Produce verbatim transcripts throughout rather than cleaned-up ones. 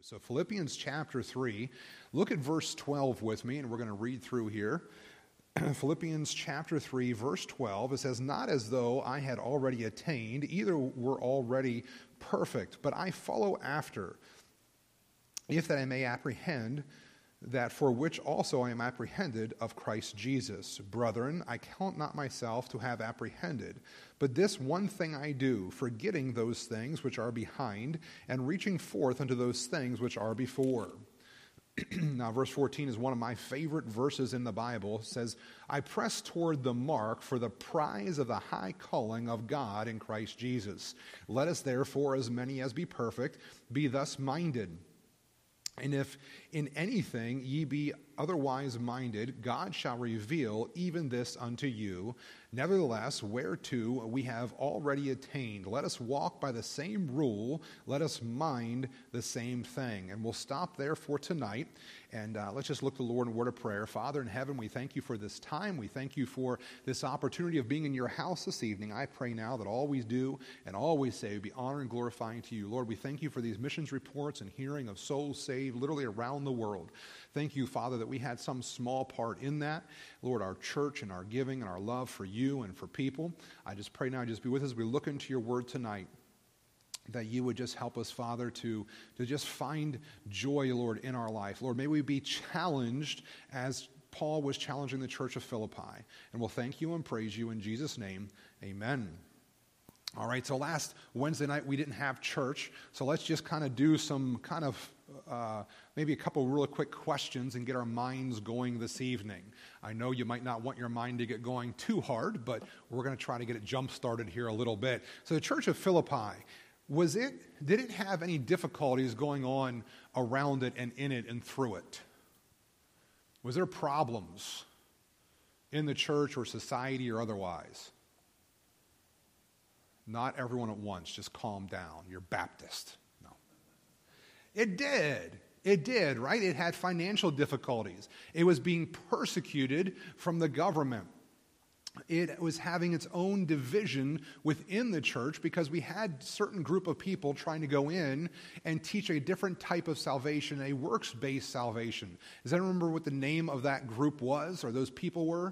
So Philippians chapter three, look at verse twelve with me, and we're going to read through here. Philippians chapter three, verse twelve, it says, "Not as though I had already attained, either were already perfect, but I follow after, if that I may apprehend that for which also I am apprehended of Christ Jesus. Brethren, I count not myself to have apprehended, but this one thing I do, forgetting those things which are behind, and reaching forth unto those things which are before." Now, verse fourteen is one of my favorite verses in the Bible. It says, "I press toward the mark for the prize of the high calling of God in Christ Jesus. Let us therefore, as many as be perfect, be thus minded. And if in anything ye be otherwise minded, God shall reveal even this unto you. Nevertheless, whereto we have already attained, let us walk by the same rule, let us mind the same thing." And we'll stop there for tonight, and uh, let's just look to the Lord in a word of prayer. Father in heaven, we thank you for this time. We thank you for this opportunity of being in your house this evening. I pray now that all we do and all we say be honor and glorifying to you. Lord, we thank you for these missions reports and hearing of souls saved literally around the world. Thank you, Father, that we had some small part in that. Lord, our church and our giving and our love for you and for people. I just pray now, just be with us as we look into your word tonight, that you would just help us, Father, to, to just find joy, Lord, in our life. Lord, may we be challenged as Paul was challenging the church of Philippi. And we'll thank you and praise you in Jesus' name. Amen. All right, so last Wednesday night we didn't have church, so let's just kind of do some kind of uh, maybe a couple really quick questions and get our minds going this evening. I know you might not want your mind to get going too hard, but we're going to try to get it jump-started here a little bit. So the church of Philippi, was it, did it have any difficulties going on around it and in it and through it? Was there problems in the church or society or otherwise? Not everyone at once, just calm down. You're Baptist. No. It did. It did, right? It had financial difficulties. It was being persecuted from the government. It was having its own division within the church because we had a certain group of people trying to go in and teach a different type of salvation, a works-based salvation. Does anyone remember what the name of that group was or those people were?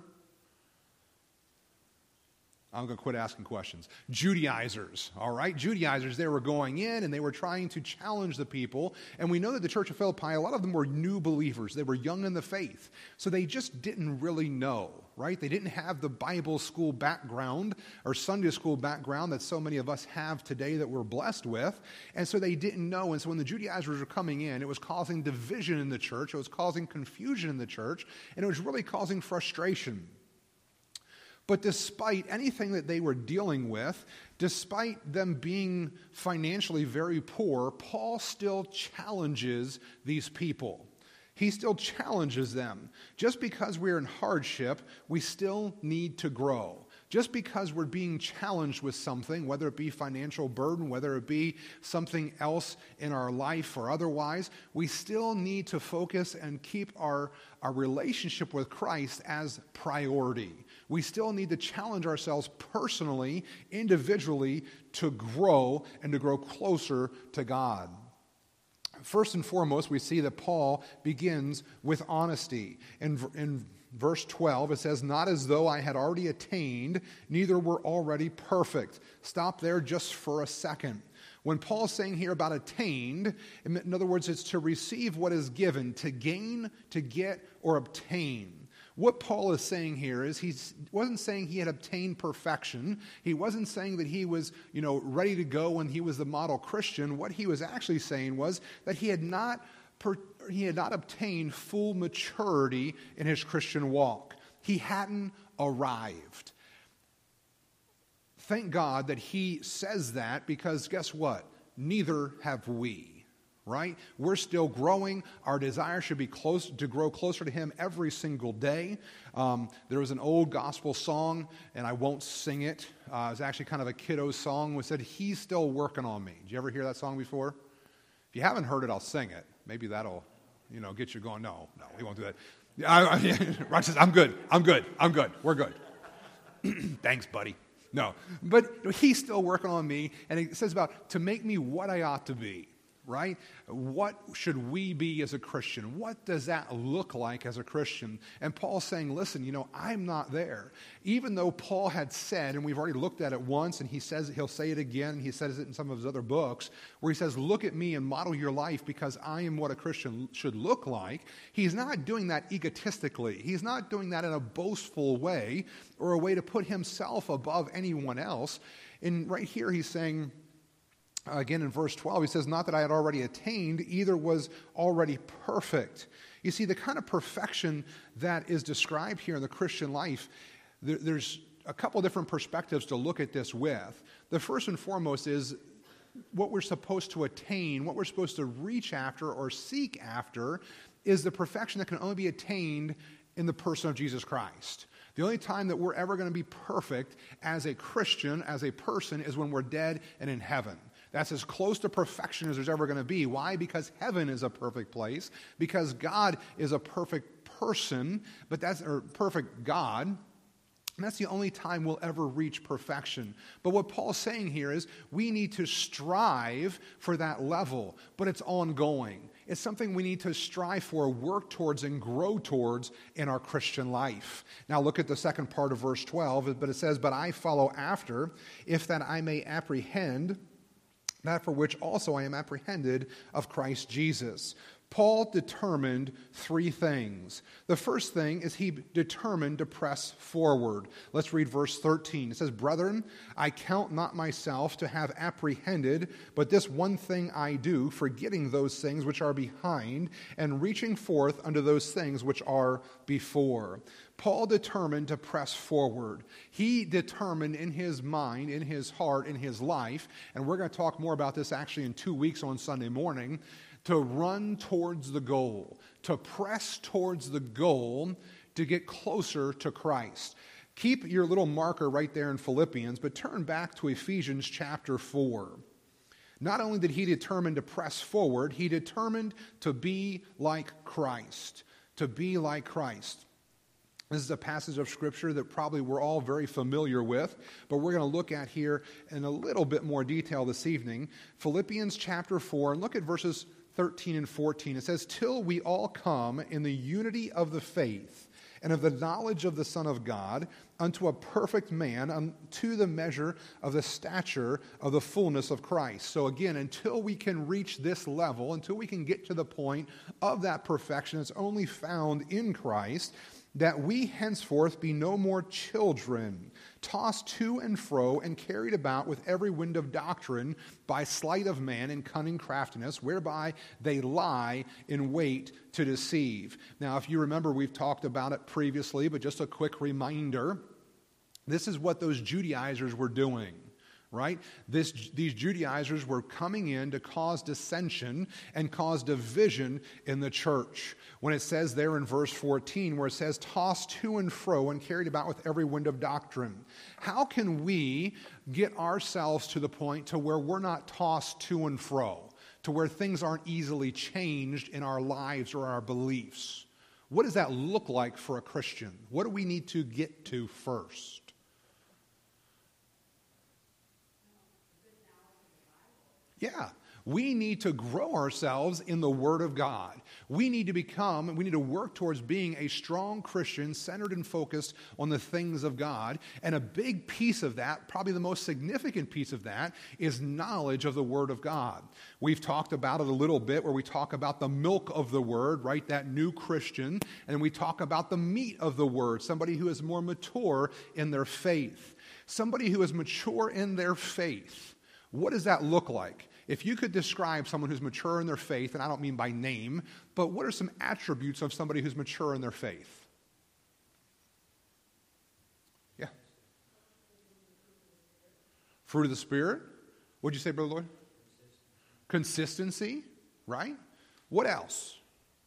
I'm going to quit asking questions. Judaizers, all right? Judaizers, they were going in and they were trying to challenge the people. And we know that the church of Philippi, a lot of them were new believers. They were young in the faith. So they just didn't really know, right? They didn't have the Bible school background or Sunday school background that so many of us have today that we're blessed with. And so they didn't know. And so when the Judaizers were coming in, it was causing division in the church. It was causing confusion in the church. And it was really causing frustration. But despite anything that they were dealing with, despite them being financially very poor, Paul still challenges these people. He still challenges them. Just because we're in hardship, we still need to grow. Just because we're being challenged with something, whether it be financial burden, whether it be something else in our life or otherwise, we still need to focus and keep our, our relationship with Christ as priority. We still need to challenge ourselves personally, individually, to grow and to grow closer to God. First and foremost, we see that Paul begins with honesty. In, in verse twelve, it says, "Not as though I had already attained, neither were already perfect." Stop there just for a second. When Paul's saying here about attained, in other words, it's to receive what is given, to gain, to get, or obtain. What Paul is saying here is he wasn't saying he had obtained perfection. He wasn't saying that he was, you know, ready to go when he was the model Christian. What he was actually saying was that he had not per, he had not obtained full maturity in his Christian walk. He hadn't arrived. Thank God that he says that, because guess what? Neither have we. Right? We're still growing. Our desire should be close to grow closer to him every single day. Um, there was an old gospel song, and I won't sing it. Uh, it was actually kind of a kiddo song, which said, "He's still working on me." Did you ever hear that song before? If you haven't heard it, I'll sing it. Maybe that'll, you know, get you going. No, no, we won't do that. I, I, Rod says, I'm good. I'm good. I'm good. We're good. Thanks, buddy. No, but he's still working on me, and it says about to make me what I ought to be. right? What should we be as a Christian? What does that look like as a Christian? And Paul's saying, listen, you know, I'm not there. Even though Paul had said, and we've already looked at it once, and he says, he'll say it again, he says it in some of his other books, where he says, look at me and model your life because I am what a Christian should look like. He's not doing that egotistically. He's not doing that in a boastful way or a way to put himself above anyone else. And right here he's saying, again, in verse twelve, he says, not that I had already attained, either was already perfect. You see, the kind of perfection that is described here in the Christian life, there, there's a couple different perspectives to look at this with. The first and foremost is what we're supposed to attain, what we're supposed to reach after or seek after is the perfection that can only be attained in the person of Jesus Christ. The only time that we're ever going to be perfect as a Christian, as a person, is when we're dead and in heaven. That's as close to perfection as there's ever going to be. Why? Because heaven is a perfect place. Because God is a perfect person, but that's or perfect God. And that's the only time we'll ever reach perfection. But what Paul's saying here is we need to strive for that level, but it's ongoing. It's something we need to strive for, work towards, and grow towards in our Christian life. Now look at the second part of verse twelve, but it says, but I follow after, if that I may apprehend that for which also I am apprehended of Christ Jesus. Paul determined three things. The first thing is he determined to press forward. Let's read verse thirteen. It says, brethren, I count not myself to have apprehended, but this one thing I do, forgetting those things which are behind, and reaching forth unto those things which are before. Paul determined to press forward. He determined in his mind, in his heart, in his life, and we're going to talk more about this actually in two weeks on Sunday morning, to run towards the goal, to press towards the goal to get closer to Christ. Keep your little marker right there in Philippians, but turn back to Ephesians chapter four. Not only did he determine to press forward, he determined to be like Christ, to be like Christ. This is a passage of Scripture that probably we're all very familiar with, but we're going to look at here in a little bit more detail this evening. Philippians chapter four, and look at verses thirteen and fourteen. It says, till we all come in the unity of the faith and of the knowledge of the Son of God, unto a perfect man, unto the measure of the stature of the fullness of Christ. So again, until we can reach this level, until we can get to the point of that perfection that's only found in Christ, that we henceforth be no more children, tossed to and fro and carried about with every wind of doctrine by sleight of man and cunning craftiness, whereby they lie in wait to deceive. Now, if you remember, we've talked about it previously, but just a quick reminder, this is what those Judaizers were doing. Right? This, these Judaizers were coming in to cause dissension and cause division in the church. When it says there in verse fourteen, where it says, tossed to and fro and carried about with every wind of doctrine. How can we get ourselves to the point to where we're not tossed to and fro, to where things aren't easily changed in our lives or our beliefs? What does that look like for a Christian? What do we need to get to first? Yeah, we need to grow ourselves in the Word of God. We need to become, we need to work towards being a strong Christian centered and focused on the things of God. And a big piece of that, probably the most significant piece of that, is knowledge of the Word of God. We've talked about it a little bit where we talk about the milk of the Word, right, that new Christian, and we talk about the meat of the Word, somebody who is more mature in their faith. Somebody who is mature in their faith. What does that look like? If you could describe someone who's mature in their faith, and I don't mean by name, but what are some attributes of somebody who's mature in their faith? Yeah. Fruit of the Spirit. What'd you say, Brother Lloyd? Consistency, right? What else?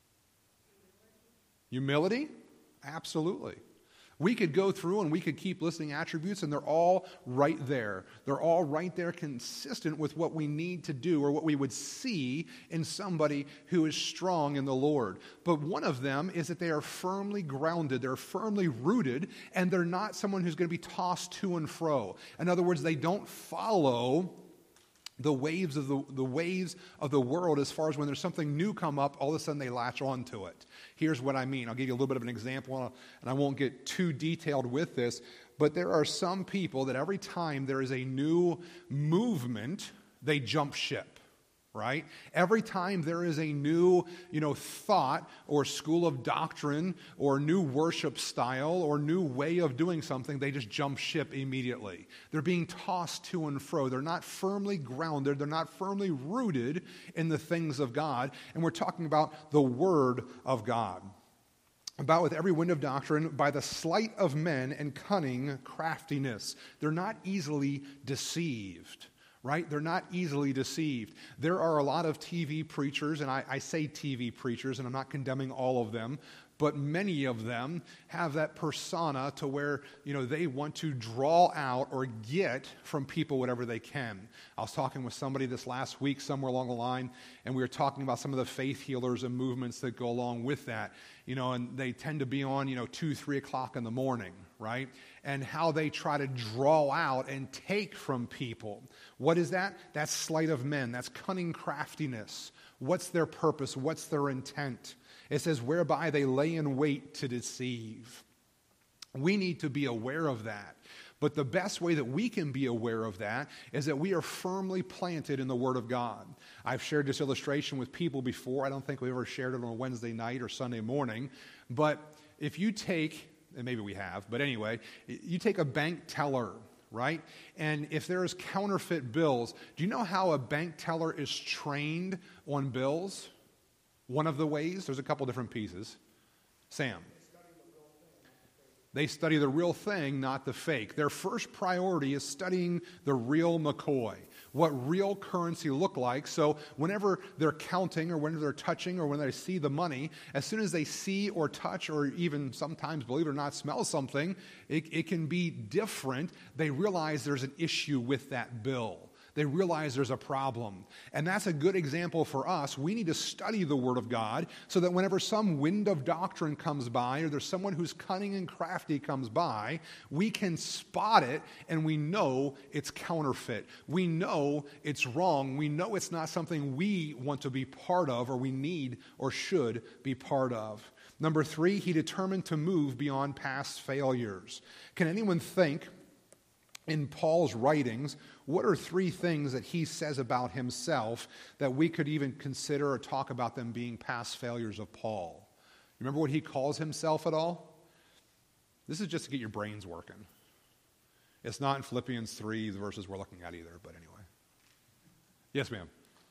Humility. Absolutely. We could go through and we could keep listing attributes, and they're all right there. They're all right there consistent with what we need to do or what we would see in somebody who is strong in the Lord. But one of them is that they are firmly grounded, they're firmly rooted, and they're not someone who's going to be tossed to and fro. In other words, they don't follow the waves of the, the waves of the world as far as when there's something new come up, all of a sudden they latch on to it. Here's what I mean. I'll give you a little bit of an example, and I won't get too detailed with this, but there are some people that every time there is a new movement, they jump ship. Right? Every time there is a new, you know, thought or school of doctrine or new worship style or new way of doing something, they just jump ship immediately. They're being tossed to and fro. They're not firmly grounded. They're not firmly rooted in the things of God. And we're talking about the Word of God. About with every wind of doctrine, by the sleight of men and cunning craftiness. They're not easily deceived. Right? They're not easily deceived. There are a lot of T V preachers, and I, I say T V preachers, and I'm not condemning all of them, but many of them have that persona to where, you know, they want to draw out or get from people whatever they can. I was talking with somebody this last week somewhere along the line, and we were talking about some of the faith healers and movements that go along with that. You know, and they tend to be on, you know, two, three o'clock in the morning, right? And how they try to draw out and take from people. What is that? That's sleight of men. That's cunning craftiness. What's their purpose? What's their intent? It says, whereby they lay in wait to deceive. We need to be aware of that. But the best way that we can be aware of that is that we are firmly planted in the Word of God. I've shared this illustration with people before. I don't think we ever shared it on a Wednesday night or Sunday morning. But if you take, and maybe we have, but anyway, you take a bank teller, right? And if there is counterfeit bills, do you know how a bank teller is trained on bills? One of the ways, there's a couple different pieces. Sam. They study the real thing, not the fake. Their first priority is studying the real McCoy, what real currency look like. So whenever they're counting or whenever they're touching or when they see the money, as soon as they see or touch or even sometimes, believe it or not, smell something, it, it can be different. They realize there's an issue with that bill. They realize there's a problem. And that's a good example for us. We need to study the Word of God so that whenever some wind of doctrine comes by or there's someone who's cunning and crafty comes by, we can spot it and we know it's counterfeit. We know it's wrong. We know it's not something we want to be part of or we need or should be part of. Number three, he determined to move beyond past failures. Can anyone think in Paul's writings, what are three things that he says about himself that we could even consider or talk about them being past failures of Paul? You remember what he calls himself at all? This is just to get your brains working. It's not in Philippians three, the verses we're looking at either, but anyway. Yes, ma'am.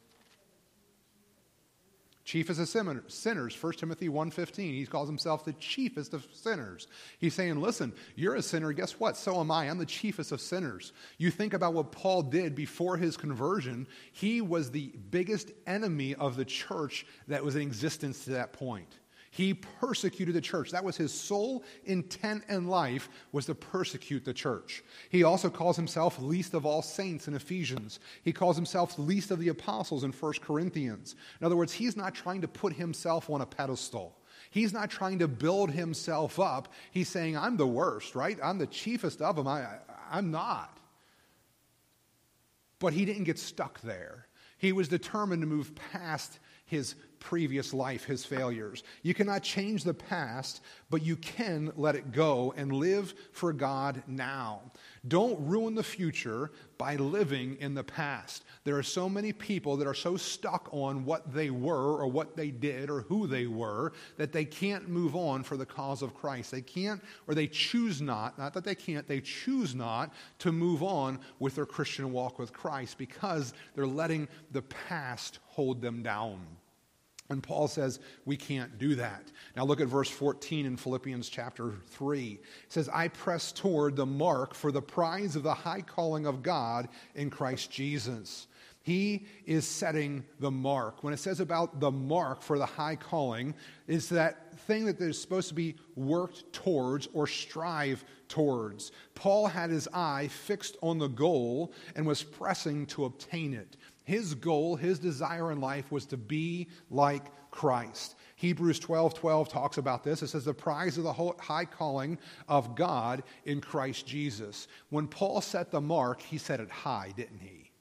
Chiefest of sinners, First Timothy one fifteen. He calls himself the chiefest of sinners. He's saying, listen, you're a sinner. Guess what? So am I. I'm the chiefest of sinners. You think about what Paul did before his conversion. He was the biggest enemy of the church that was in existence to that point. He persecuted the church. That was his sole intent in life, was to persecute the church. He also calls himself least of all saints in Ephesians. He calls himself least of the apostles in First Corinthians. In other words, he's not trying to put himself on a pedestal. He's not trying to build himself up. He's saying, I'm the worst, right? I'm the chiefest of them. I, I, I'm not. But he didn't get stuck there. He was determined to move past his previous life, his failures. You cannot change the past, but you can let it go and live for God now. Don't ruin the future by living in the past. There are so many people that are so stuck on what they were or what they did or who they were that they can't move on for the cause of Christ. They can't, or they choose not, not that they can't, they choose not to move on with their Christian walk with Christ because they're letting the past hold them down. And Paul says we can't do that. Now look at verse fourteen in Philippians chapter three. It says, I press toward the mark for the prize of the high calling of God in Christ Jesus. He is setting the mark. When it says about the mark for the high calling, it's that thing that is supposed to be worked towards or strive towards. Paul had his eye fixed on the goal and was pressing to obtain it. His goal, his desire in life was to be like Christ. Hebrews twelve twelve talks about this. It says the prize of the high calling of God in Christ Jesus. When Paul set the mark, he set it high, didn't he?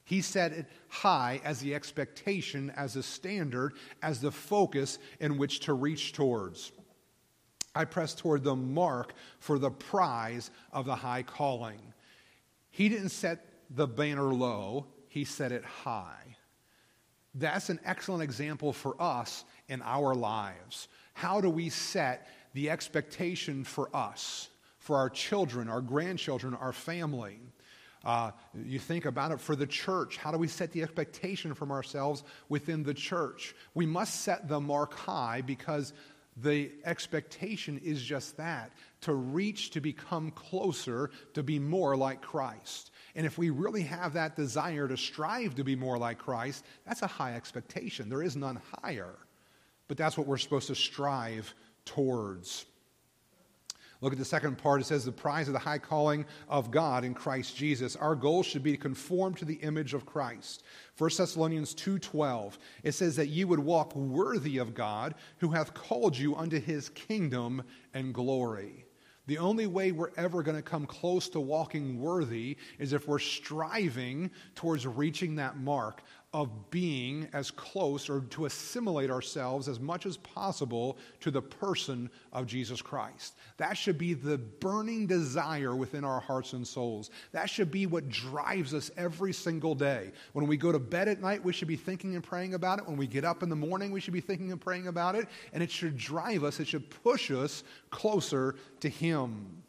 He set it high as the expectation, as the standard, as the focus in which to reach towards. I press toward the mark for the prize of the high calling. He didn't set the banner low, he set it high. That's an excellent example for us in our lives. How do we set the expectation for us, for our children, our grandchildren, our family? Uh, you think about it for the church. How do we set the expectation from ourselves within the church? We must set the mark high because the expectation is just that, to reach, to become closer, to be more like Christ. And if we really have that desire to strive to be more like Christ, that's a high expectation. There is none higher. But that's what we're supposed to strive towards. Look at the second part. It says, the prize of the high calling of God in Christ Jesus. Our goal should be to conform to the image of Christ. First Thessalonians two twelve, it says that ye would walk worthy of God, who hath called you unto his kingdom and glory. The only way we're ever going to come close to walking worthy is if we're striving towards reaching that mark of being as close, or to assimilate ourselves as much as possible to the person of Jesus Christ. That should be the burning desire within our hearts and souls. That should be what drives us every single day. When we go to bed at night, we should be thinking and praying about it. When we get up in the morning, we should be thinking and praying about it. And it should drive us, it should push us closer to Him.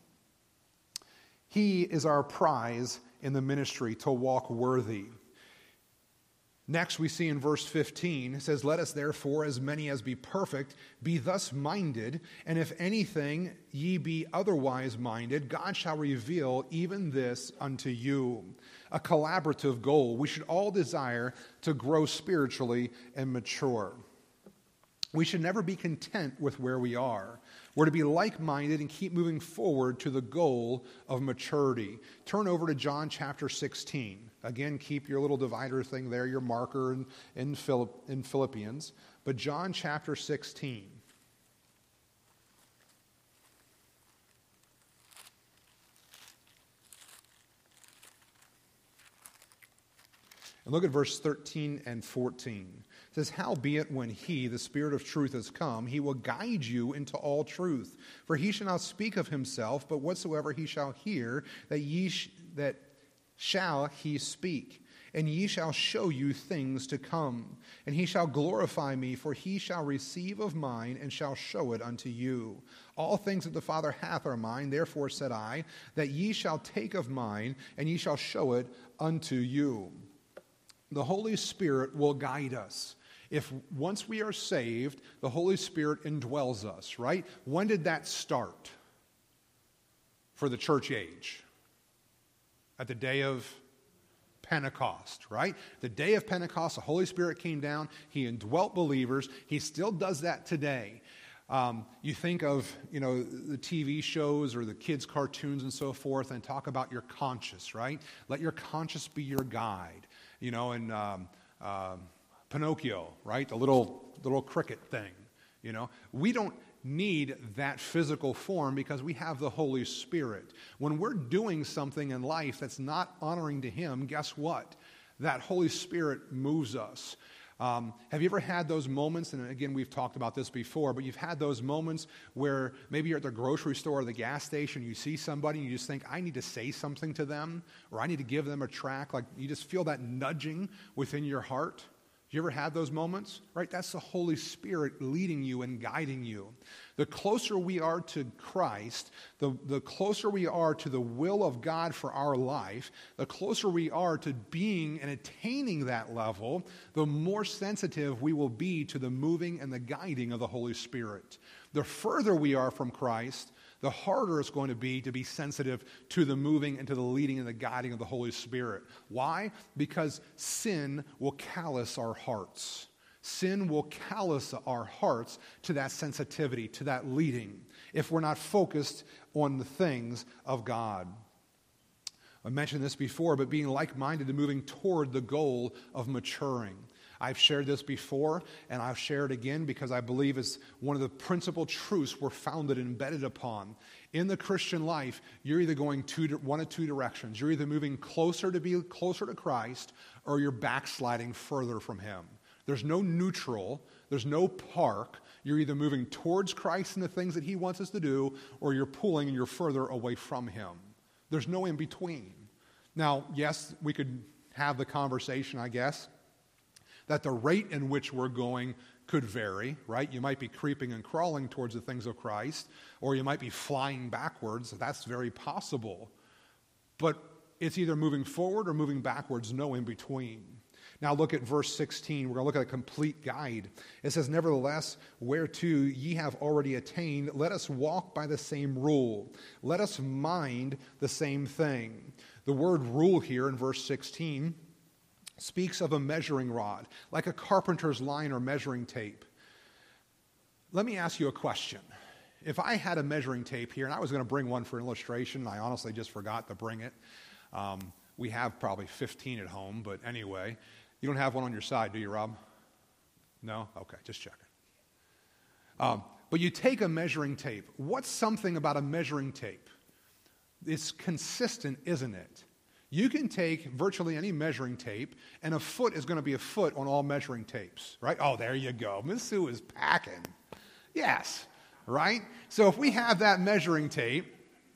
He is our prize in the ministry, to walk worthy. Next, we see in verse fifteen, it says, let us therefore, as many as be perfect, be thus minded, and if anything ye be otherwise minded, God shall reveal even this unto you. A collaborative goal. We should all desire to grow spiritually and mature. We should never be content with where we are. We're to be like-minded and keep moving forward to the goal of maturity. Turn over to John chapter sixteen. Again, keep your little divider thing there, your marker in, in, Philipp, in Philippians. But John chapter sixteen. And look at verse thirteen and fourteen. It says, howbeit when he, the Spirit of truth, is come, he will guide you into all truth. For he shall not speak of himself, but whatsoever he shall hear, that ye sh- that shall he speak. And ye shall show you things to come. And he shall glorify me, for he shall receive of mine, and shall show it unto you. All things that the Father hath are mine, therefore said I, that ye shall take of mine, and ye shall show it unto you. The Holy Spirit will guide us. If once we are saved, the Holy Spirit indwells us, right? When did that start for the church age? At the day of Pentecost, right? The day of Pentecost, the Holy Spirit came down. He indwelt believers. He still does that today. Um, you think of, you know, the T V shows or the kids' cartoons and so forth, and talk about your conscience, right? Let your conscience be your guide. You know, and um, uh, Pinocchio, right? The little little cricket thing. You know, we don't need that physical form because we have the Holy Spirit. When we're doing something in life that's not honoring to Him, guess what? That Holy Spirit moves us. Um, have you ever had those moments, and again, we've talked about this before, but you've had those moments where maybe you're at the grocery store or the gas station, you see somebody and you just think, I need to say something to them, or I need to give them a tract, like you just feel that nudging within your heart? You ever had those moments? Right? That's the Holy Spirit leading you and guiding you. The closer we are to Christ, the, the closer we are to the will of God for our life, the closer we are to being and attaining that level, the more sensitive we will be to the moving and the guiding of the Holy Spirit. The further we are from Christ, the harder it's going to be to be sensitive to the moving and to the leading and the guiding of the Holy Spirit. Why? Because sin will callous our hearts. Sin will callous our hearts to that sensitivity, to that leading, if we're not focused on the things of God. I mentioned this before, but being like-minded and moving toward the goal of maturing. I've shared this before, and I'll share it again because I believe it's one of the principal truths we're founded and embedded upon. In the Christian life, you're either going two, one of two directions. You're either moving closer to be closer to Christ, or you're backsliding further from Him. There's no neutral. There's no park. You're either moving towards Christ and the things that He wants us to do, or you're pulling and you're further away from Him. There's no in between. Now, yes, we could have the conversation, I guess, that the rate in which we're going could vary, right? You might be creeping and crawling towards the things of Christ, or you might be flying backwards. That's very possible. But it's either moving forward or moving backwards, no in between. Now look at verse sixteen. We're going to look at a complete guide. It says, "Nevertheless, whereto ye have already attained, let us walk by the same rule. Let us mind the same thing." The word rule here in verse sixteen speaks of a measuring rod, like a carpenter's line or measuring tape. Let me ask you a question. If I had a measuring tape here, and I was going to bring one for illustration, and I honestly just forgot to bring it. Um, we have probably fifteen at home, but anyway. You don't have one on your side, do you, Rob? No? Okay, just checking. Um, but you take a measuring tape. What's something about a measuring tape? It's consistent, isn't it? You can take virtually any measuring tape, and a foot is going to be a foot on all measuring tapes, right? Oh, there you go. Miss Sue is packing. Yes, right? So if we have that measuring tape,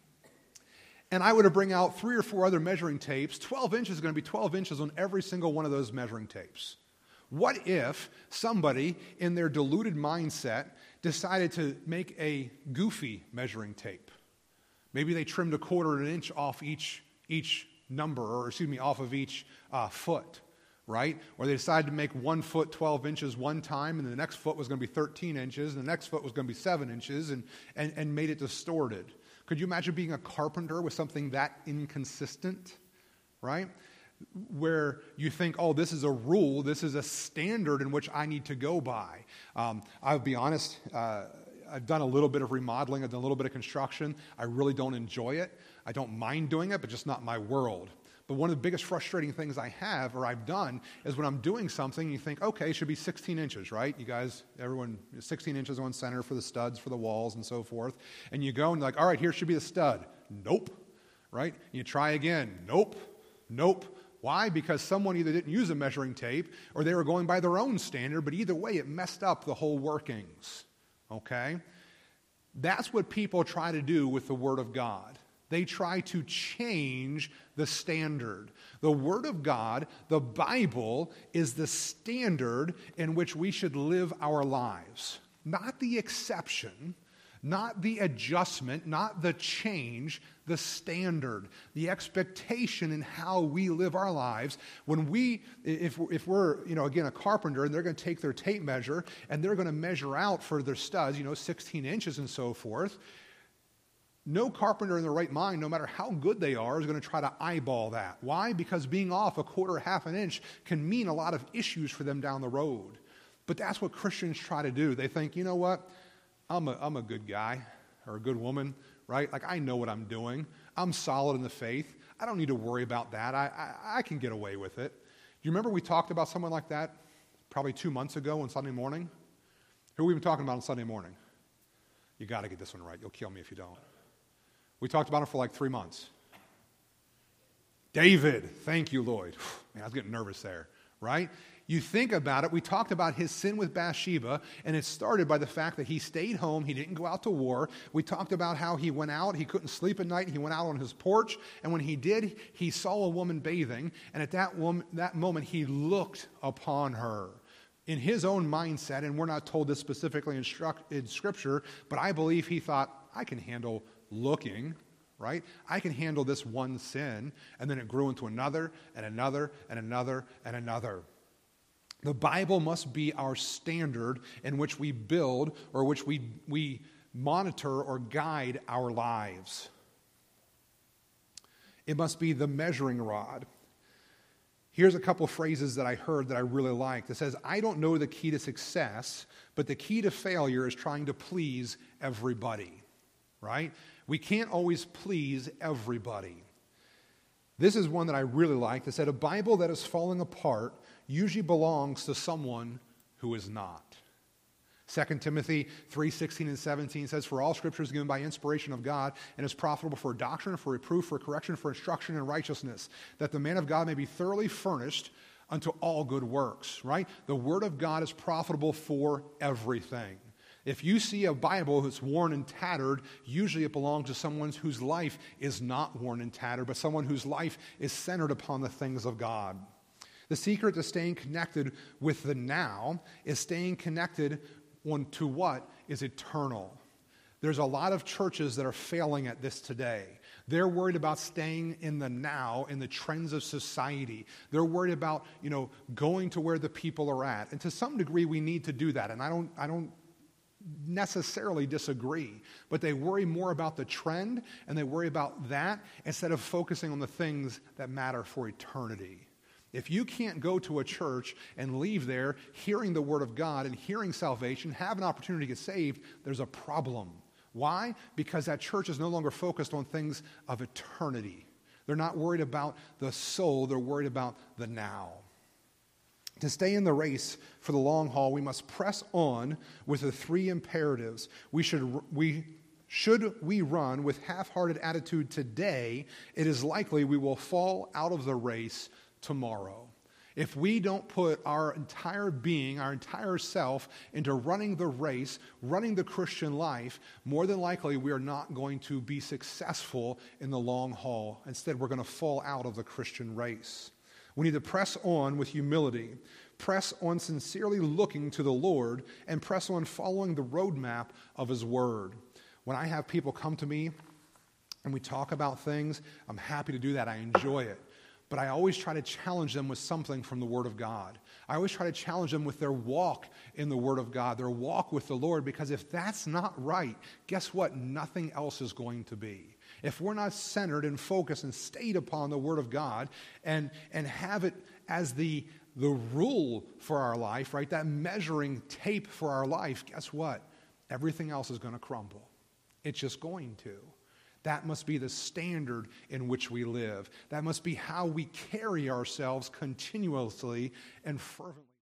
and I were to bring out three or four other measuring tapes, twelve inches is going to be twelve inches on every single one of those measuring tapes. What if somebody in their deluded mindset decided to make a goofy measuring tape? Maybe they trimmed a quarter of an inch off each, each number, or excuse me, off of each uh, foot, right? Or they decided to make one foot twelve inches one time, and the next foot was going to be thirteen inches, and the next foot was going to be seven inches, and, and, and made it distorted. Could you imagine being a carpenter with something that inconsistent, right? Where you think, oh, this is a rule, this is a standard in which I need to go by. Um, I'll be honest, uh, I've done a little bit of remodeling, I've done a little bit of construction. I really don't enjoy it. I don't mind doing it, but just not my world. But one of the biggest frustrating things I have, or I've done, is when I'm doing something, you think, okay, it should be sixteen inches, right? You guys, everyone, sixteen inches on center for the studs, for the walls, and so forth. And you go and you're like, all right, here should be the stud. Nope, right? You try again. Nope, nope. Why? Because someone either didn't use a measuring tape, or they were going by their own standard, but either way, it messed up the whole workings, okay? That's what people try to do with the Word of God. They try to change the standard. The Word of God, the Bible, is the standard in which we should live our lives. Not the exception, not the adjustment, not the change, the standard, the expectation in how we live our lives. When we, if, if we're, you know, again, a carpenter, and they're going to take their tape measure, and they're going to measure out for their studs, you know, sixteen inches and so forth, no carpenter in their right mind, no matter how good they are, is going to try to eyeball that. Why? Because being off a quarter, half an inch can mean a lot of issues for them down the road. But that's what Christians try to do. They think, you know what? I'm a, I'm a good guy or a good woman, right? Like, I know what I'm doing. I'm solid in the faith. I don't need to worry about that. I, I, I can get away with it. Do you remember we talked about someone like that probably two months ago on Sunday morning? Who were we talking about on Sunday morning? You got to get this one right. You'll kill me if you don't. We talked about it for like three months. David. Thank you, Lloyd. Man, I was getting nervous there, right? You think about it, we talked about his sin with Bathsheba, and it started by the fact that he stayed home, he didn't go out to war. We talked about how he went out, he couldn't sleep at night, he went out on his porch, and when he did, he saw a woman bathing, and at that, woman, that moment, he looked upon her. In his own mindset, and we're not told this specifically in, struct, in Scripture, but I believe he thought, I can handle looking, right? I can handle this one sin, and then it grew into another, and another, and another, and another. The Bible must be our standard in which we build or which we, we monitor or guide our lives. It must be the measuring rod. Here's a couple phrases that I heard that I really liked. It says, I don't know the key to success, but the key to failure is trying to please everybody, right? We can't always please everybody. This is one that I really liked. It said, a Bible that is falling apart usually belongs to someone who is not. Second Timothy three sixteen and seventeen says, "For all Scripture is given by inspiration of God and is profitable for doctrine, for reproof, for correction, for instruction in righteousness, that the man of God may be thoroughly furnished unto all good works," right? The Word of God is profitable for everything. If you see a Bible that's worn and tattered, usually it belongs to someone whose life is not worn and tattered, but someone whose life is centered upon the things of God. The secret to staying connected with the now is staying connected on to what is eternal. There's a lot of churches that are failing at this today. They're worried about staying in the now, in the trends of society. They're worried about, you know, going to where the people are at. And to some degree, we need to do that. And I don't, I don't necessarily disagree. But they worry more about the trend, and they worry about that instead of focusing on the things that matter for eternity. If you can't go to a church and leave there hearing the Word of God and hearing salvation, have an opportunity to get saved, there's a problem. Why? Because that church is no longer focused on things of eternity. They're not worried about the soul, they're worried about the now. To stay in the race for the long haul, we must press on with the three imperatives. We should we should we run with half-hearted attitude today, it is likely we will fall out of the race tomorrow. If we don't put our entire being, our entire self into running the race, running the Christian life, more than likely we are not going to be successful in the long haul. Instead, we're going to fall out of the Christian race. We need to press on with humility, press on sincerely looking to the Lord, and press on following the roadmap of His Word. When I have people come to me and we talk about things, I'm happy to do that. I enjoy it. But I always try to challenge them with something from the Word of God. I always try to challenge them with their walk in the Word of God, their walk with the Lord, because if that's not right, guess what? Nothing else is going to be. If we're not centered and focused and stayed upon the Word of God and, and have it as the, the rule for our life, right, that measuring tape for our life, guess what? Everything else is going to crumble. It's just going to. That must be the standard in which we live. That must be how we carry ourselves continuously and fervently.